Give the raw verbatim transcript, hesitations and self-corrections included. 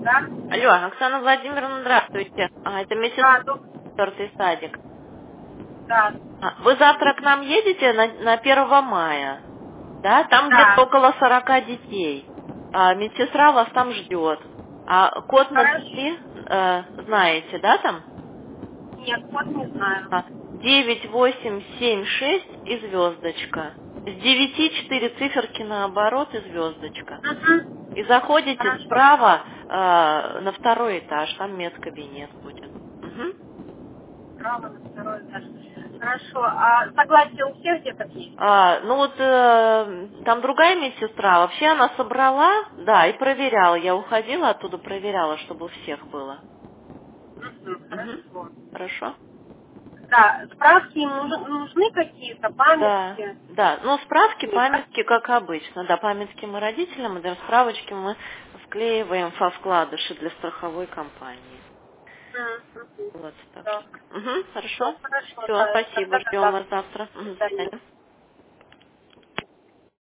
Да? Алло, Оксана Владимировна, здравствуйте. А, это месяц Да, док- четвертый садик. да, А, вы завтра к нам едете на, на первого мая? Да, там где-то да. около сорока детей. А, медсестра вас там ждет. А код Хорошо. назови, э, знаете, да, там? Нет, вот не знаю. А, девять восемь семь шесть и звездочка. С девяти четыре циферки наоборот и звездочка. И Угу. заходите Хорошо. справа э, на второй этаж, там медкабинет будет. Мгм. Право на второй этаж. Хорошо. А согласие у всех деток есть? А, ну вот э, там другая медсестра, вообще она собрала, да, и проверяла. Я уходила оттуда, проверяла, чтобы у всех было. Угу. Мгм. Хорошо. Хорошо? Да, справки им нуж- нужны какие-то, Да, памятки? да. Ну, справки, Нет, да? памятки, как обычно. Да, памятки мы родителям, и для справочки мы вклеиваем во вкладыши для страховой компании. Мгм. Вот, так Да. что. Мгм, Все хорошо. хорошо, Все, да. спасибо. Тогда до Ждем вас завтра. завтра. До Мгм, до свидания. свидания.